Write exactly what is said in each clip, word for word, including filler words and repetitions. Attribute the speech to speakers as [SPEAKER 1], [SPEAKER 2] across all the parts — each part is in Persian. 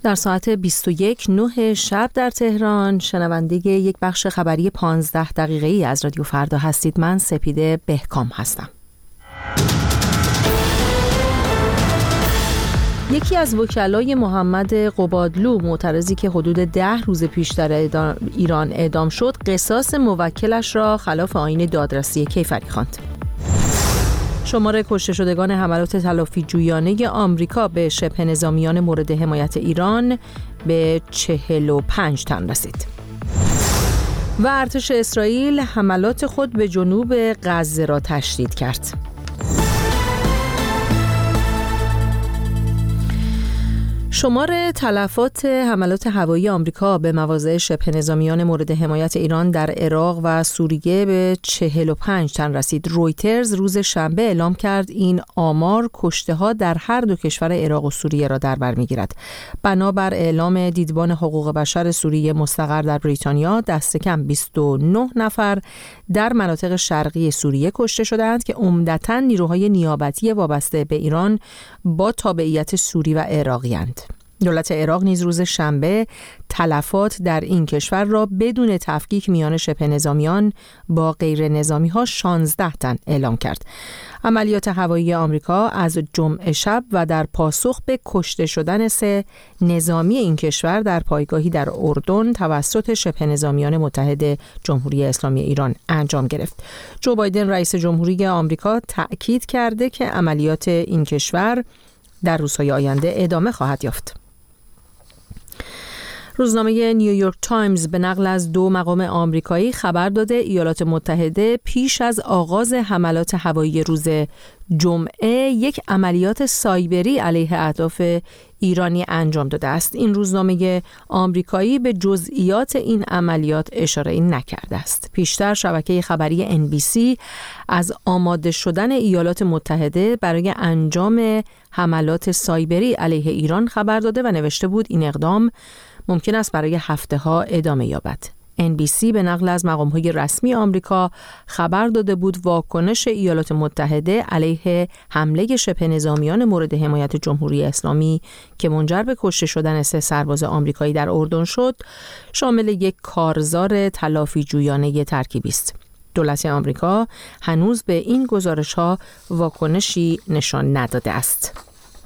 [SPEAKER 1] در ساعت بیست و یک نه شب در تهران شنونده یک بخش خبری پانزده دقیقه ای از رادیو فردا هستید. من سپیده بهکام هستم. یکی از وکلای محمد قبادلو، معترضی که حدود ده روز پیش در ایران اعدام شد، قصاص موکلش را خلاف آیین دادرسی کیفری خواند. شمار کشته شدگان حملات تلافی جویانه آمریکا به شبه نظامیان مورد حمایت ایران به چهل و پنج تن رسید. و ارتش اسرائیل حملات خود به جنوب غزه را تشدید کرد. شمار تلفات حملات هوایی آمریکا به مواضع شبه نظامیان مورد حمایت ایران در عراق و سوریه به چهل و پنج تن رسید. رویترز روز شنبه اعلام کرد این آمار کشته‌ها در هر دو کشور عراق و سوریه را در بر می‌گیرد. بنابر اعلام دیدبان حقوق بشر سوریه مستقر در بریتانیا، دست کم بیست و نه نفر در مناطق شرقی سوریه کشته شدند که عمدتاً نیروهای نیابتی وابسته به ایران با تابعیت سوری و عراقی‌اند. دولت عراق نیز روز شنبه تلفات در این کشور را بدون تفکیک میان شبه نظامیان با غیر نظامی ها شانزده تن اعلام کرد. عملیات هوایی آمریکا از جمعه شب و در پاسخ به کشته شدن سه نظامی این کشور در پایگاهی در اردن توسط شبه نظامیان متحد جمهوری اسلامی ایران انجام گرفت. جو بایدن رئیس جمهوری آمریکا تأکید کرده که عملیات این کشور در روزهای آینده ادامه خواهد یافت. روزنامه نیویورک تایمز به نقل از دو مقام آمریکایی خبر داده ایالات متحده پیش از آغاز حملات هوایی روز جمعه یک عملیات سایبری علیه اهداف ایرانی انجام داده است. این روزنامه آمریکایی به جزئیات این عملیات اشاره نکرده است. پیشتر شبکه خبری ان بی سی از آماده شدن ایالات متحده برای انجام حملات سایبری علیه ایران خبر داده و نوشته بود این اقدام ممکن است برای هفته ها ادامه یابد. ان بی سی به نقل از مقام‌های رسمی آمریکا خبر داده بود واکنش ایالات متحده علیه حمله شبه نظامیان مورد حمایت جمهوری اسلامی که منجر به کشته شدن سه سرباز آمریکایی در اردن شد، شامل یک کارزار تلافی جویانه ترکیبی است. دولت آمریکا هنوز به این گزارش‌ها واکنشی نشان نداده است.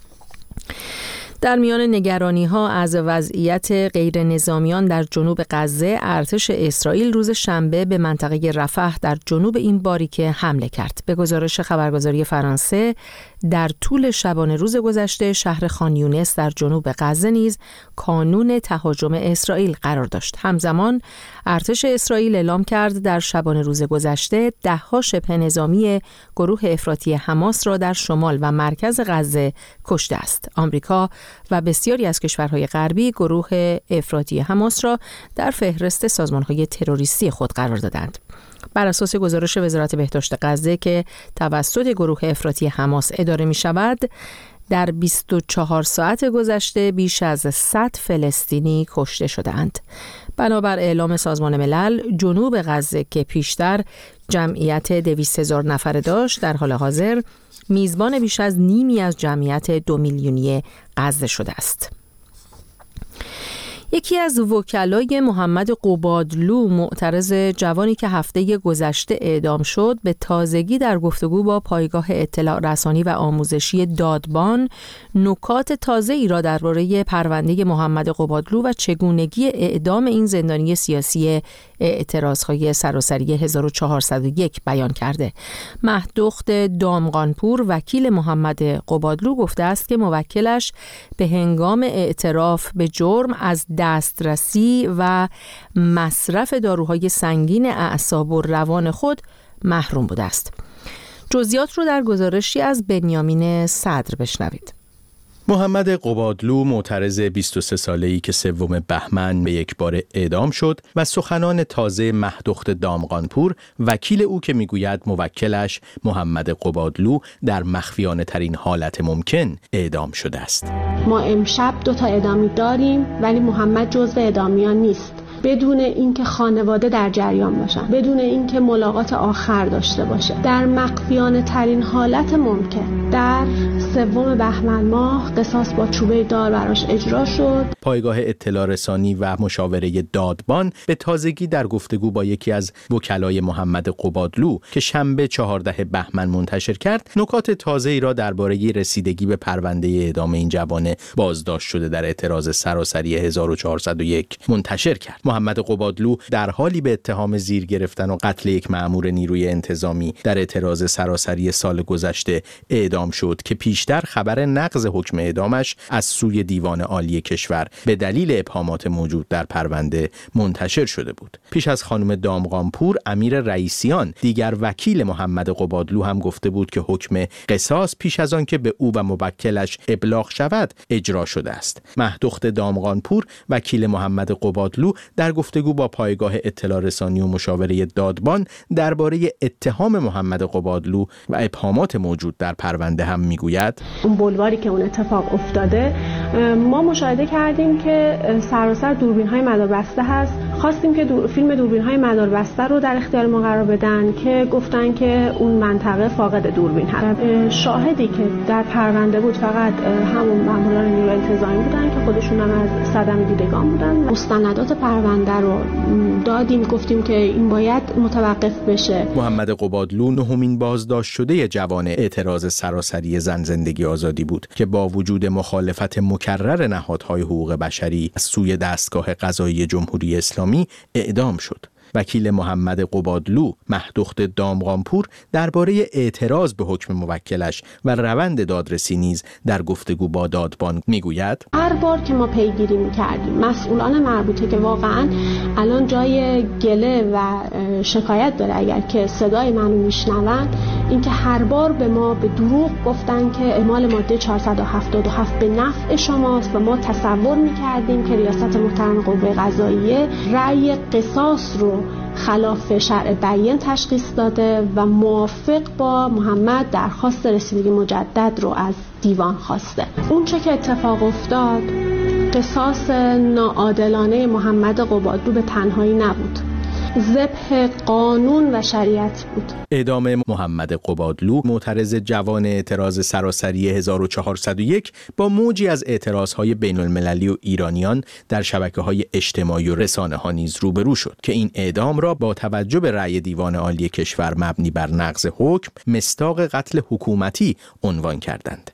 [SPEAKER 1] در میان نگرانی‌ها از وضعیت غیر نظامیان در جنوب غزه، ارتش اسرائیل روز شنبه به منطقه رفح در جنوب این باریکه حمله کرد. به گزارش خبرگزاری فرانسه، در طول شبانه روز گذشته شهر خان یونس در جنوب غزه نیز کانون تهاجم اسرائیل قرار داشت. همزمان ارتش اسرائیل اعلام کرد در شبانه روز گذشته ده‌ها شبه نظامی گروه افراطی حماس را در شمال و مرکز غزه کشته است. آمریکا و بسیاری از کشورهای غربی گروه افراطی حماس را در فهرست سازمان‌های تروریستی خود قرار دادند. بر اساس گزارش وزارت بهداشت غزه که توسط گروه افراطی حماس اداره می شود، در بیست و چهار ساعت گذشته بیش از صد فلسطینی کشته شدند. بنابر اعلام سازمان ملل، جنوب غزه که پیشتر جمعیت دویست هزار نفره داشت، در حال حاضر میزبان بیش از نیمی از جمعیت دو میلیونی غزه شده است. یکی از وکلای محمد قبادلو، معترض جوانی که هفته گذشته اعدام شد، به تازگی در گفتگو با پایگاه اطلاع رسانی و آموزشی دادبان نکات تازه‌ای را درباره پرونده محمد قبادلو و چگونگی اعدام این زندانی سیاسی اعتراضهای سراسری هزار و چهارصد و یک بیان کرده. مهدخت دامغانپور، وکیل محمد قبادلو، گفته است که موکلش به هنگام اعتراف به جرم از دسترسی و مصرف داروهای سنگین اعصاب و روان خود محروم بوده است. جزئیات رو در گزارشی از بنیامین صدر بشنوید.
[SPEAKER 2] محمد قبادلو، معترض بیست و سه ساله‌ای که سوم بهمن به یک بار اعدام شد و سخنان تازه مهدخت دامغانپور، وکیل او که میگوید موکلش محمد قبادلو در مخفیانه ترین حالت ممکن اعدام شده است.
[SPEAKER 3] ما امشب دو تا اعدامی داریم ولی محمد جزو اعدامیان نیست. بدون اینکه خانواده در جریان باشن، بدون اینکه ملاقات آخر داشته باشه، در مخفیانه ترین حالت ممکن. در سوم بهمن ماه قصاص با چوبه دار براش اجرا شد.
[SPEAKER 2] پایگاه اطلاع رسانی و مشاوره دادبان به تازگی در گفتگو با یکی از وکلای محمد قبادلو که شنبه چهاردهم بهمن منتشر کرد، نکات تازه‌ای را درباره رسیدگی به پرونده اعدام این جوان بازداشت شده در اعتراض سراسری هزار و چهارصد و یک منتشر کرد. محمد قبادلو در حالی به اتهام زیر گرفتن و قتل یک مأمور نیروی انتظامی در اعتراض سراسری سال گذشته اعدام شد که پیشتر خبر نقض حکم اعدامش از سوی دیوان عالی کشور به دلیل ابهامات موجود در پرونده منتشر شده بود. پیش از خانم دامغانپور، امیر رئیسیان دیگر وکیل محمد قبادلو هم گفته بود که حکم قصاص پیش از آن که به او و موکلش ابلاغ شود اجرا شده است. مهدخت دامغانپور وکیل محمد قبادلو در گفتگو با پایگاه اطلاع رسانی و مشاوره دادبان درباره اتهام محمد قبادلو و ابهامات موجود در پرونده هم میگوید:
[SPEAKER 3] اون بلواری که اون اتفاق افتاده، ما مشاهده کردیم که سراسر دوربین‌های مداربسته هست. خواستیم که دور... فیلم دوربین‌های مداربسته رو در اختیار ما قرار بدن که گفتن که اون منطقه فاقد دوربین هست. شاهدی که در پرونده بود فقط همون ماموران نیروی انتظامی بودن که خودشون هم از صدمه دیدگان بودن. مستندات پرونده رو دادیم، گفتیم که این باید متوقف بشه.
[SPEAKER 2] محمد قبادلو نهمین بازداشت شده جوان اعتراض سراسری زن زندگی آزادی بود که با وجود مخالفت مکرر نهادهای حقوق بشری از سوی دستگاه قضایی جمهوری اسلامی اعدام شد. وکیل محمد قبادلو، مهدخت دامغانپور، درباره اعتراض به حکم موکلش و روند دادرسی نیز در گفتگو با دادبان میگوید:
[SPEAKER 3] هر بار که ما پیگیری میکردیم مسئولان مربوطه که واقعا الان جای گله و شکایت داره اگر که صدای منو میشنوند، اینکه هر بار به ما به دروغ گفتن که اعمال ماده چهارصد و هفتاد و هفت به نفع شماست و ما تصور میکردیم که ریاست محترم قوه قضاییه رأی قصاص رو خلاف شرع بیان تشخیص داده و موافق با محمد درخواست رسیدگی مجدد رو از دیوان خواسته. اون چه که اتفاق افتاد قصاص ناعادلانه محمد قبادلو به تنهایی نبود، ذبح قانون و شریعت بود.
[SPEAKER 2] اعدام محمد قبادلو، معترض جوان اعتراض سراسری هزار و چهارصد و یک، با موجی از اعتراضهای بین المللی و ایرانیان در شبکه‌های اجتماعی و رسانه‌ها نیز روبرو شد که این اعدام را با توجه به رأی دیوان عالی کشور مبنی بر نقض حکم مصداق قتل حکومتی عنوان کردند.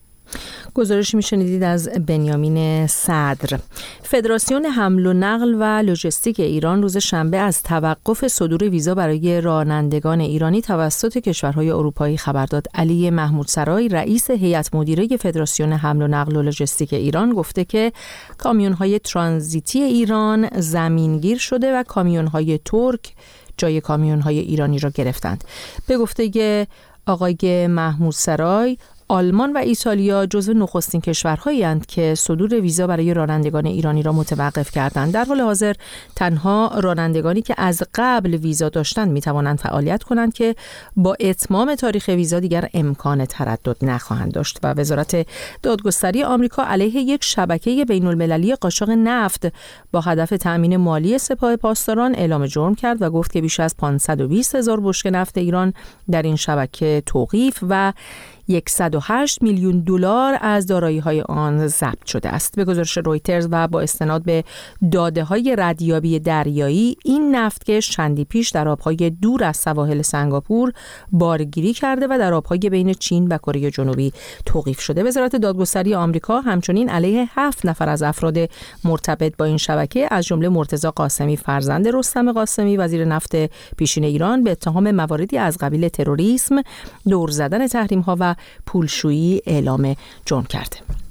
[SPEAKER 1] گزارش میشنیدید از بنیامین صدر. فدراسیون حمل و نقل و لوجستیک ایران روز شنبه از توقف صدور ویزا برای رانندگان ایرانی توسط کشورهای اروپایی خبر داد. علی محمود سرای، رئیس هیئت مدیره فدراسیون حمل و نقل و لوجستیک ایران، گفته که کامیون‌های ترانزیتی ایران زمینگیر شده و کامیون‌های ترک جای کامیون‌های ایرانی را گرفتند. به گفته آقای محمود سرای، آلمان و ایتالیا جزو نخستین کشورهایی اند که صدور ویزا برای رانندگان ایرانی را متوقف کردند. در حال حاضر تنها رانندگانی که از قبل ویزا داشتند می توانند فعالیت کنند که با اتمام تاریخ ویزا دیگر امکان تردد نخواهند داشت. و وزارت دادگستری آمریکا علیه یک شبکه بین المللی قاچاق نفت با هدف تأمین مالی سپاه پاسداران اعلام جرم کرد و گفت که بیش از پانصد و بیست هزار بشکه نفت ایران در این شبکه توقیف و صد و هشت میلیون دلار از دارایی‌های آن ضبط شده است. به گزارش رویترز و با استناد به داده‌های ردیابی دریایی، این نفتکش چندی پیش در آب‌های دور از سواحل سنگاپور بارگیری کرده و در آب‌های بین چین و کره جنوبی توقیف شده. وزارت دادگستری آمریکا همچنین علیه هفت نفر از افراد مرتبط با این شبکه از جمله مرتضی قاسمی فرزند رستم قاسمی وزیر نفت پیشین ایران به اتهام مواردی از قبیل تروریسم، دور زدن تحریم‌ها و پولشویی اعلام جرم کرده.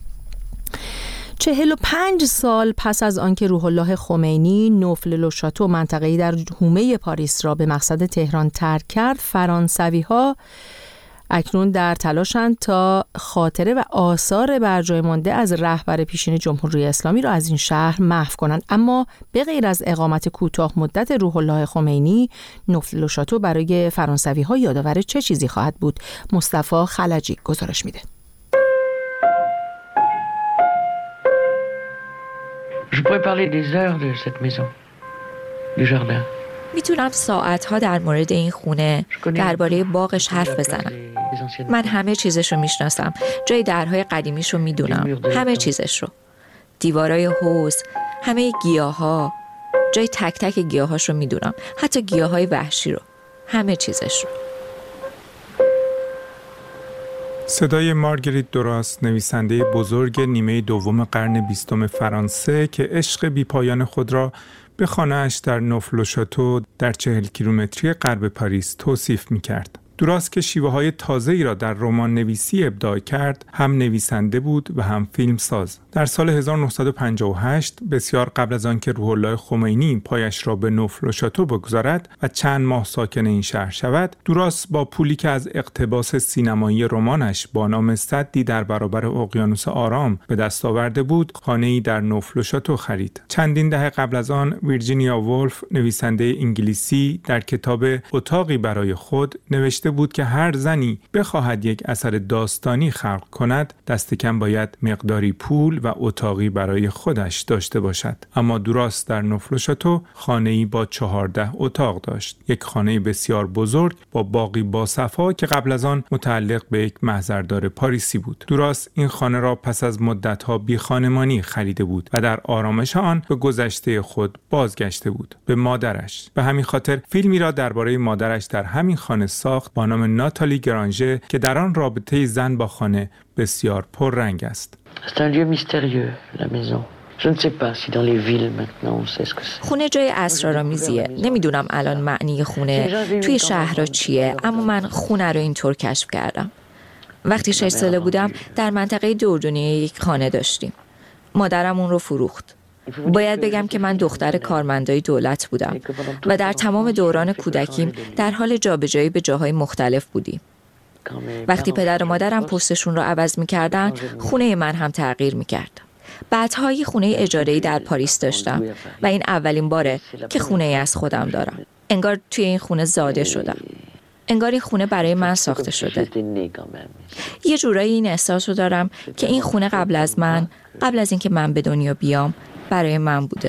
[SPEAKER 1] چهل و پنج سال پس از آنکه روح الله خمینی نوفل لوشاتو منطقه‌ای در حومه پاریس را به مقصد تهران ترک کرد، فرانسوی‌ها اکنون در تلاشند تا خاطره و آثار برجای مانده از رهبر پیشین جمهوری اسلامی را از این شهر محو کنند. اما به غیر از اقامت کوتاه مدت روح الله خمینی، نوفل لوشاتو برای فرانسوی‌ها یادآور چه چیزی خواهد بود؟ مصطفی خلجی گزارش میده.
[SPEAKER 4] Je pourrais parler des heures de cette maison. میتونم ساعتها در مورد این خونه، درباره باغش حرف بزنم. من همه چیزش رو میشناسم. جای درهای قدیمیش رو میدونم. همه چیزش رو. دیوارای حوض، همه گیاها، جای تک تک گیاهاش رو میدونم. حتی گیاهای وحشی رو. همه چیزش رو.
[SPEAKER 5] صدای مارگریت دوراس، نویسنده بزرگ نیمه دوم قرن بیستم فرانسه که عشق بی‌پایان خود را به خانه‌اش در نوف-لو-شاتو در چهل کیلومتری غرب پاریس توصیف می‌کرد. دوراس که شیوه‌های تازه‌ای را در رمان نویسی ابداع کرد، هم نویسنده بود و هم فیلمساز. در سال هزار و نهصد و پنجاه و هشت، بسیار قبل از آنکه روح الله خمینی پایش را به نوف-لو-شاتو بگذارد و چند ماه ساکن این شهر شود، دوراس با پولی که از اقتباس سینمایی رمانش با نام سدی در برابر اقیانوس آرام به دست آورده بود، خانه‌ای در نوف-لو-شاتو خرید. چندین دهه قبل از آن، ویرجینیا وولف، نویسنده انگلیسی، در کتاب اتاقی برای خود نوشته بود که هر زنی بخواهد یک اثر داستانی خلق کند، دست کم باید مقداری پول و اتاقی برای خودش داشته باشد. اما دوراس در نوف-لو-شاتو خانه‌ای با چهارده اتاق داشت. یک خانه بسیار بزرگ با باغی باصفا که قبل از آن متعلق به یک محضردار پاریسی بود. دوراس این خانه را پس از مدت‌ها بی خانمانی خریده بود و در آرامش آن به گذشته خود بازگشته بود، به مادرش. به همین خاطر فیلمی را درباره مادرش در همین خانه ساخت با نام ناتالی گرانژه که در آن رابطه زن با خانه بسیار پررنگ است.
[SPEAKER 4] خونه جای اسرارآمیزیه. نمیدونم الان معنی خونه توی شهرها چیه، اما من خونه رو اینطور کشف کردم. وقتی شش ساله بودم در منطقه دوردونی یک خانه داشتیم. مادرم اون رو فروخت. باید بگم که من دختر کارمندای دولت بودم و در تمام دوران کودکیم در حال جابجایی به جاهای مختلف بودیم. وقتی پدر و مادرم پستشون رو عوض می‌کردن، خونه من هم تغییر می‌کرد. بعدها یه خونه اجاره‌ای در پاریس داشتم و این اولین باره که خونه‌ای از خودم دارم. انگار توی این خونه زاده شدم. انگار این خونه برای من ساخته شده. یه جورایی این احساس رو دارم که این خونه قبل از من، قبل از اینکه من به دنیا بیام، برای من بوده.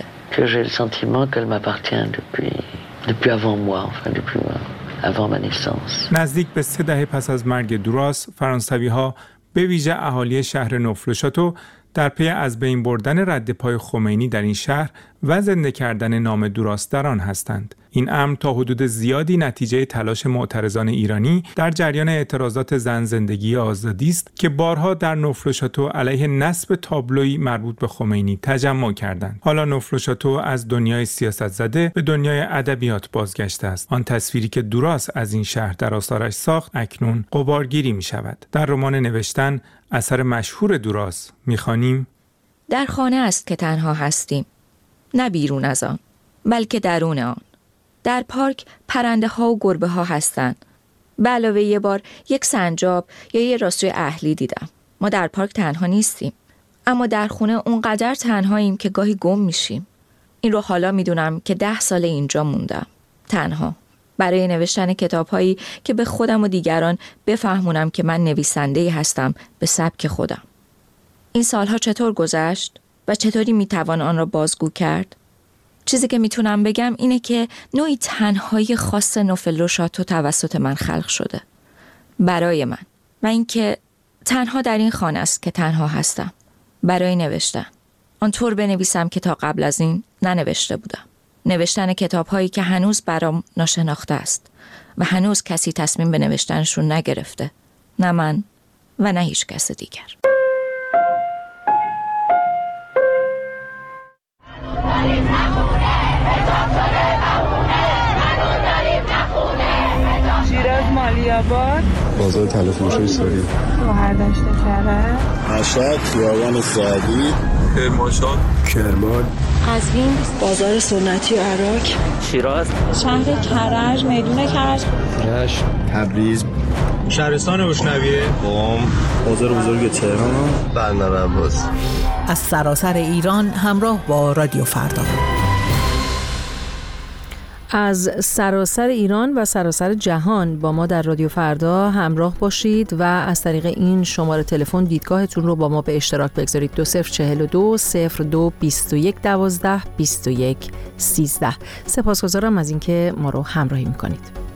[SPEAKER 5] نزدیک به سه دهه پس از مرگ دوراس، فرانسوی‌ها به ویژه اهالی شهر نوف-لو-شاتو در پی از بین بردن رد پای خمینی در این شهر و زنده کردن نام دوراس در آن هستند. این امر تا حدود زیادی نتیجه تلاش معترضان ایرانی در جریان اعتراضات زن زندگی آزادی است که بارها در نوف-لو-شاتو علیه نصب تابلویی مربوط به خمینی تجمع کردند. حالا نوف-لو-شاتو از دنیای سیاست زده به دنیای ادبیات بازگشته است. آن تصویری که دوراس از این شهر در آثارش ساخت اکنون غبارگیری می شود. در رمان نوشتن، اثر مشهور دوراس، می‌خوانیم:
[SPEAKER 4] در خانه است که تنها هستیم، نه بیرون از آن، بلکه درون آن. در پارک پرنده ها و گربه ها هستند. به علاوه یه بار یک سنجاب یا یه راستوی اهلی دیدم. ما در پارک تنها نیستیم، اما در خونه اونقدر تنهاییم که گاهی گم میشیم. این رو حالا میدونم که ده سال اینجا موندم، تنها، برای نوشتن کتاب‌هایی که به خودم و دیگران بفهمونم که من نویسنده‌ای هستم به سبک خودم. این سالها چطور گذشت و چطوری میتوان آن را بازگو کرد؟ چیزی که میتونم بگم اینه که نوعی تنهایی خاص نوف-لو-شاتو توسط من خلق شده. برای من. و اینکه تنها در این خانه است که تنها هستم. برای نوشتن. آنطور بنویسم که تا قبل از این ننوشته بودم. نوشتن کتاب‌هایی که هنوز برام ناشناخته است و هنوز کسی تصمیم به نوشتنشون نگرفته. نه من و نه هیچ کس دیگر.
[SPEAKER 6] شیراز مالی‌آباد،
[SPEAKER 7] بازار تلفروشی ساری،
[SPEAKER 6] شهردشت کرج،
[SPEAKER 7] مشهد، خیابان سعدی، کرمانشاه، کرمان،
[SPEAKER 8] قزوین، بازار سنتی و عراق،
[SPEAKER 9] شیراز،
[SPEAKER 6] شهر کرج، میدون کرج،
[SPEAKER 7] رشت، تبریز،
[SPEAKER 10] شهرستان بشنویه،
[SPEAKER 7] قم، بازار بزرگ تهران، بندر عباس.
[SPEAKER 11] از سراسر ایران همراه با رادیو فردا.
[SPEAKER 1] از سراسر ایران و سراسر جهان با ما در رادیو فردا همراه باشید و از طریق این شماره تلفن دیدگاهتون رو با ما به اشتراک بگذارید. دو صفر چهل و دو صفر دو بیست و یک دوازده بیست و یک سیزده. سپاسگزارم از اینکه ما رو همراهی میکنید.